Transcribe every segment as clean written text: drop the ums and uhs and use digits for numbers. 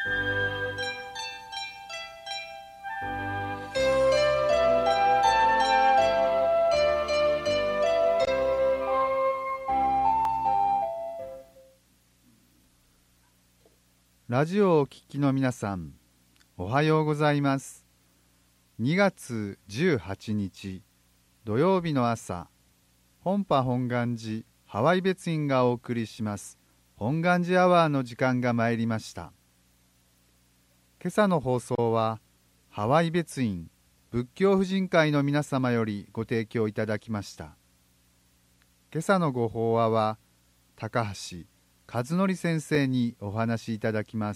ラジオをお聞きの皆さん、おはようございます。2月18日土曜日の朝、本波本願寺ハワイ別院がお送りします本願寺アワーの時間が参りました。今朝の放送はハワイ別院仏教婦人会の皆様よりご提供いただきました。今朝のご法話は高橋和則先生にお話しいただきます。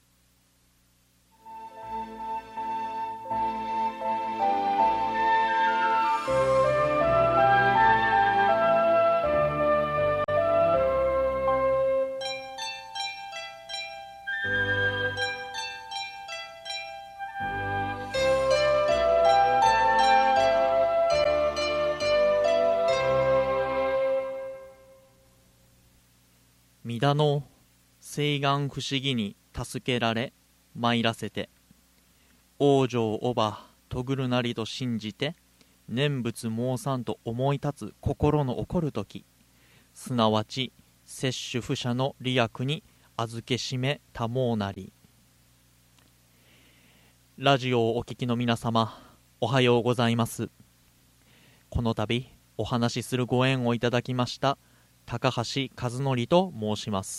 皆の誓願不思議に助けられ参らせて、往生おばとぐるなりと信じて念仏申さんと思い立つ心の起こるとき、すなわち摂取不捨の利益に預けしめたもうなり。ラジオをお聞きの皆様、おはようございます。この度お話しするご縁をいただきました高橋和則と申します。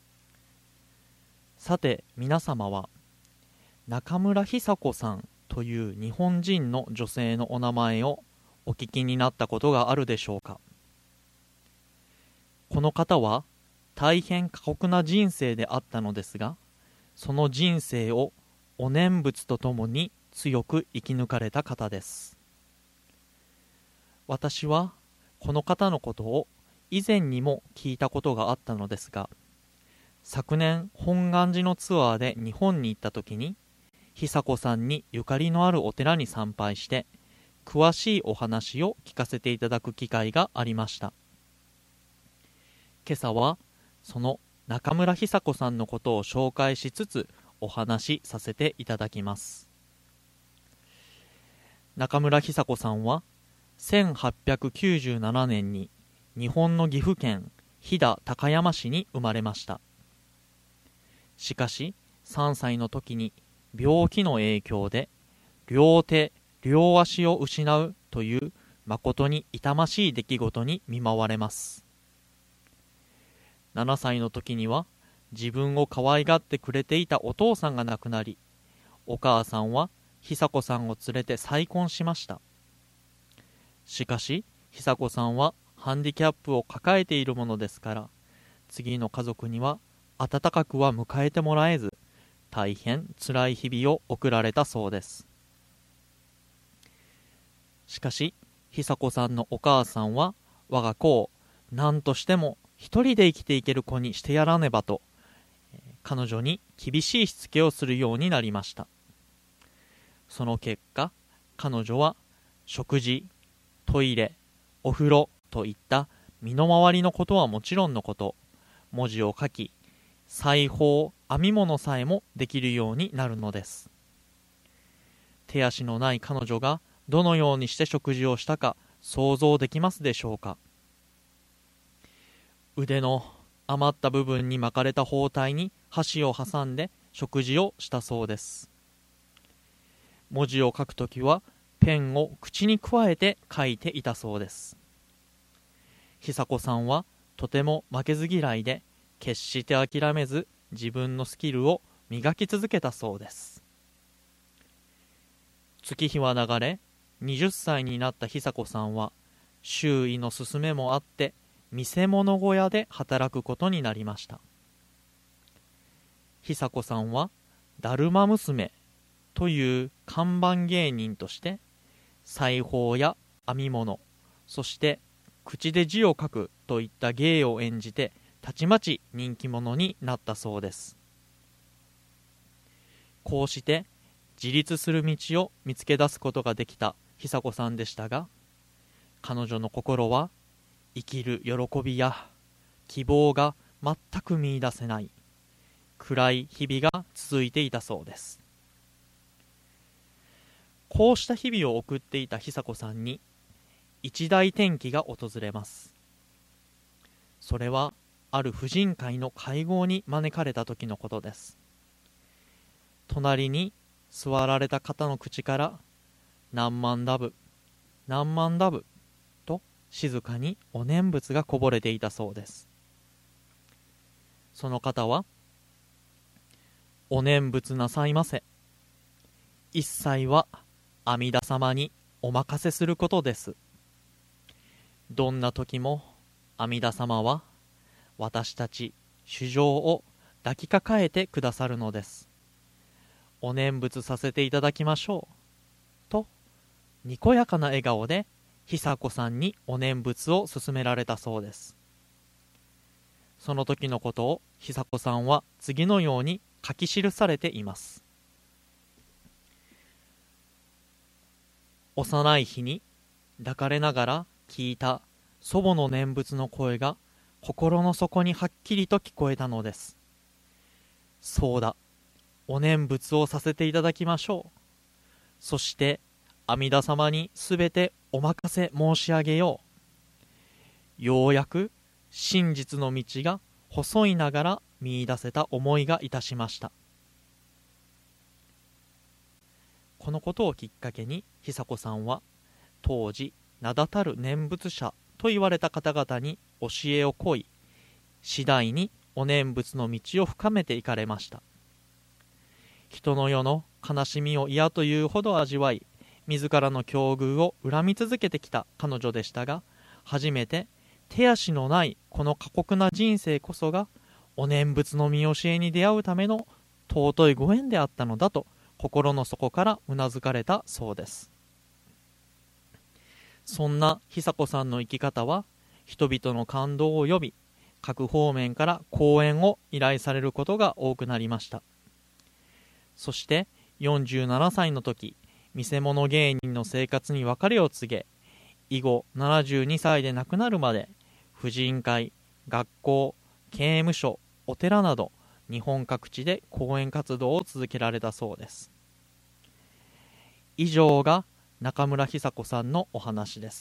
さて皆様は中村久子さんという日本人の女性のお名前をお聞きになったことがあるでしょうか。この方は大変過酷な人生であったのですが、その人生をお念仏とともに強く生き抜かれた方です。私はこの方のことを以前にも聞いたことがあったのですが、昨年本願寺のツアーで日本に行った時に久子さんにゆかりのあるお寺に参拝して詳しいお話を聞かせていただく機会がありました。今朝はその中村久子さんのことを紹介しつつお話しさせていただきます。中村久子さんは1897年に日本の岐阜県飛騨高山市に生まれました。しかし3歳の時に病気の影響で両手両足を失うという誠に痛ましい出来事に見舞われます。7歳の時には自分を可愛がってくれていたお父さんが亡くなり、お母さんは久子さんを連れて再婚しました。しかし久子さんはハンディキャップを抱えているものですから、次の家族には温かくは迎えてもらえず、大変辛い日々を送られたそうです。しかし久子さんのお母さんは、我が子を何としても一人で生きていける子にしてやらねばと、彼女に厳しいしつけをするようになりました。その結果、彼女は食事、トイレ、お風呂といった身の回りのことはもちろんのこと、文字を書き、裁縫、編み物さえもできるようになるのです。手足のない彼女がどのようにして食事をしたか想像できますでしょうか。腕の余った部分に巻かれた包帯に箸を挟んで食事をしたそうです。文字を書くときはペンを口にくわえて書いていたそうです。久子さんはとても負けず嫌いで、決して諦めず自分のスキルを磨き続けたそうです。月日は流れ、20歳になった久子さんは周囲の勧めもあって見せ物小屋で働くことになりました。久子さんはだるま娘という看板芸人として裁縫や編み物、そして口で字を書くといった芸を演じてたちまち人気者になったそうです。こうして自立する道を見つけ出すことができた久子さんでしたが、彼女の心は生きる喜びや希望が全く見出せない、 暗い日々が続いていたそうです。こうした日々を送っていた久子さんに一大転機が訪れます。それはある婦人会の会合に招かれた時のことです。隣に座られた方の口から何万ダブ何万ダブと静かにお念仏がこぼれていたそうです。その方は、お念仏なさいませ。一切は阿弥陀様にお任せすることです。どんな時も阿弥陀様は私たち衆生を抱きかかえてくださるのです。お念仏させていただきましょう。と、にこやかな笑顔で久子さんにお念仏を勧められたそうです。その時のことを久子さんは次のように書き記されています。幼い日に抱かれながら聞いた祖母の念仏の声が心の底にはっきりと聞こえたのです。そうだ、お念仏をさせていただきましょう。そして阿弥陀様にすべてお任せ申し上げよう。ようやく真実の道が細いながら見出せた思いがいたしました。このことをきっかけに久子さんは当時名だたる念仏者と言われた方々に教えを請い、次第にお念仏の道を深めていかれました。人の世の悲しみを嫌というほど味わい、自らの境遇を恨み続けてきた彼女でしたが、初めて手足のないこの過酷な人生こそがお念仏の見教えに出会うための尊いご縁であったのだと心の底からうなずかれたそうです。そんな久子さんの生き方は人々の感動を呼び、各方面から講演を依頼されることが多くなりました。そして47歳の時、見せ物芸人の生活に別れを告げ、以後72歳で亡くなるまで婦人会、学校、刑務所、お寺など日本各地で講演活動を続けられたそうです。以上が中村久子さんのお話です。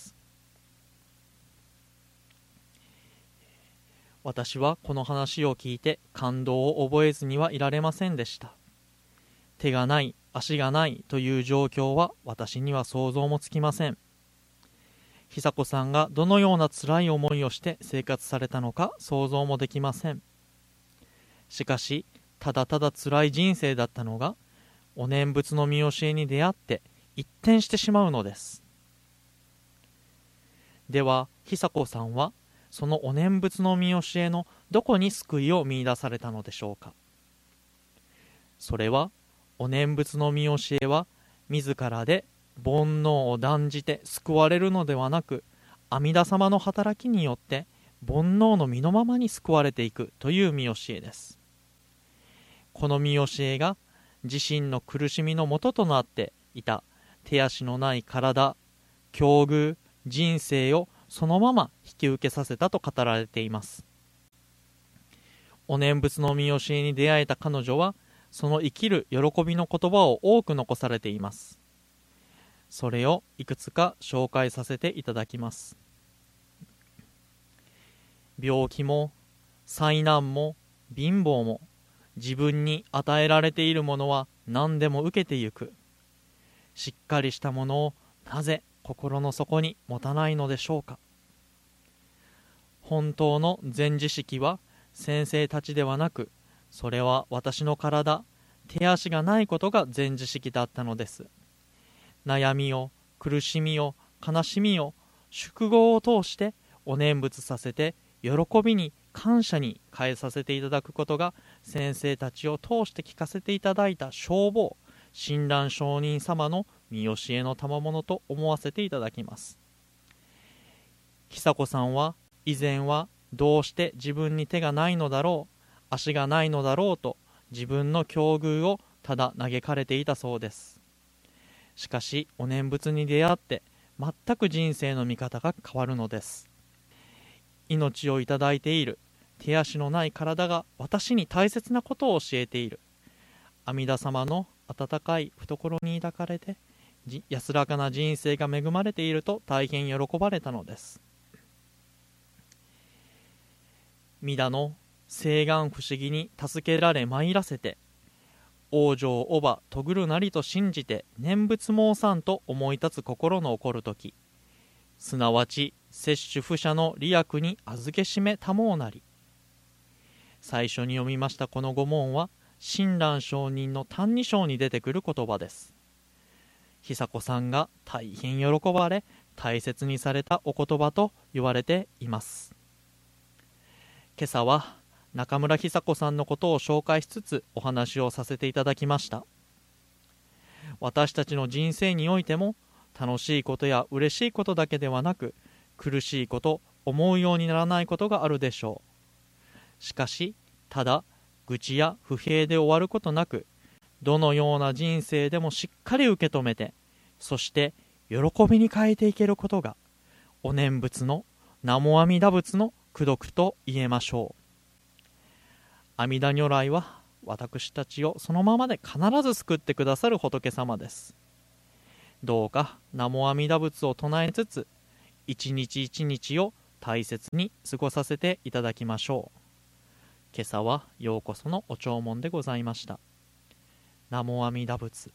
私はこの話を聞いて感動を覚えずにはいられませんでした。手がない、足がないという状況は私には想像もつきません。久子さんがどのような辛い思いをして生活されたのか想像もできません。しかし、ただただ辛い人生だったのが、お念仏の見教えに出会って一転してしまうのです。では、久子さんはそのお念仏の見教えのどこに救いを見出されたのでしょうか。それは、お念仏の見教えは自らで煩悩を断じて救われるのではなく、阿弥陀様の働きによって煩悩の身のままに救われていくという見教えです。この見教えが自身の苦しみの元となっていた手足のない体、境遇、人生をそのまま引き受けさせたと語られています。お念仏の見教えに出会えた彼女は、その生きる喜びの言葉を多く残されています。それをいくつか紹介させていただきます。病気も災難も貧乏も自分に与えられているものは何でも受けてゆく。しっかりしたものをなぜ心の底に持たないのでしょうか。本当の禅知識は先生たちではなく、それは私の体、手足がないことが禅知識だったのです。悩みを、苦しみを、悲しみを、宿業を通してお念仏させて、喜びに、感謝に変えさせていただくことが、先生たちを通して聞かせていただいた正法、親鸞上人様の見教えの賜物と思わせていただきます。久子さんは、以前はどうして自分に手がないのだろう、足がないのだろうと自分の境遇をただ嘆かれていたそうです。しかしお念仏に出会って全く人生の見方が変わるのです。命をいただいている、 手足のない体が私に大切なことを教えている。阿弥陀様の温かい懐に抱かれて安らかな人生が恵まれていると大変喜ばれたのです。弥陀の誓願不思議に助けられ参らせて、往生おばとぐるなりと信じて念仏申さんと思い立つ心の起こるとき、すなわち摂取不捨の利益に預けしめたもうなり。最初に読みましたこの5問は親鸞上人の歎異抄に出てくる言葉です。久子さんが大変喜ばれ大切にされたお言葉と言われています。今朝は中村久子さんのことを紹介しつつお話をさせていただきました。私たちの人生においても楽しいことや嬉しいことだけではなく、苦しいこと、思うようにならないことがあるでしょう。しかし、ただ愚痴や不平で終わることなく、どのような人生でもしっかり受け止めて、そして喜びに変えていけることが、お念仏の南無阿弥陀仏の功徳と言えましょう。阿弥陀如来は私たちをそのままで必ず救ってくださる仏様です。どうか南無阿弥陀仏を唱えつつ、一日一日を大切に過ごさせていただきましょう。今朝はようこそのお弔問でございました。南無阿弥陀仏。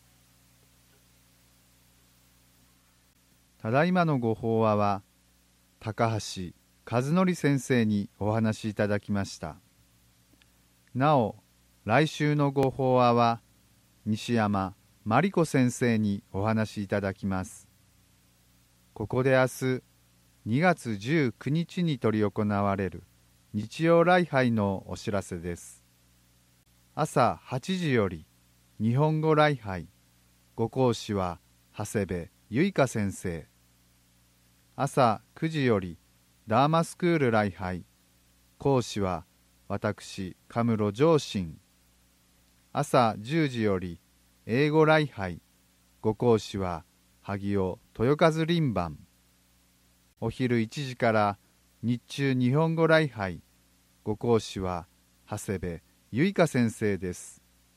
ただいまのご法話は高橋和則先生にお話しいただきました。なお来週のご法話は西山真理子先生にお話しいただきます。ここで明日2月19日に執り行われる日曜礼拝のお知らせです。朝8時より日本語礼拝、ご講師は長谷部結香先生。朝9時よりダーマスクール礼拝、講師は私神室上信。朝10時より英語礼拝、ご講師は萩尾豊和輪番。お昼1時から日中日本語礼拝、ご講師は長谷部結香先生です。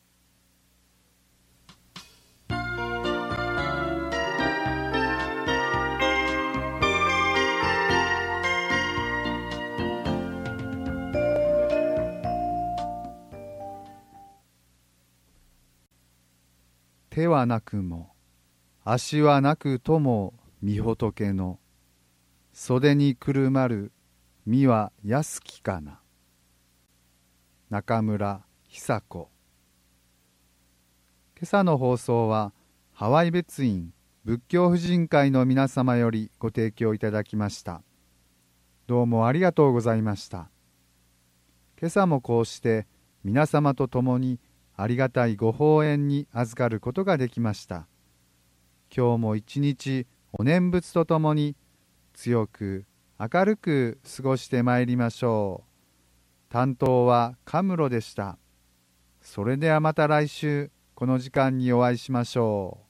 手はなくも足はなくとも御仏の袖にくるまる身は安きかな。中村久子。今朝の放送はハワイ別院仏教婦人会の皆様よりご提供いただきました。どうもありがとうございました。今朝もこうして皆様と共にありがたいご法縁に預かることができました。今日も一日お念仏とともに強く明るく過ごしてまいりましょう。担当は神室でした。それではまた来週この時間にお会いしましょう。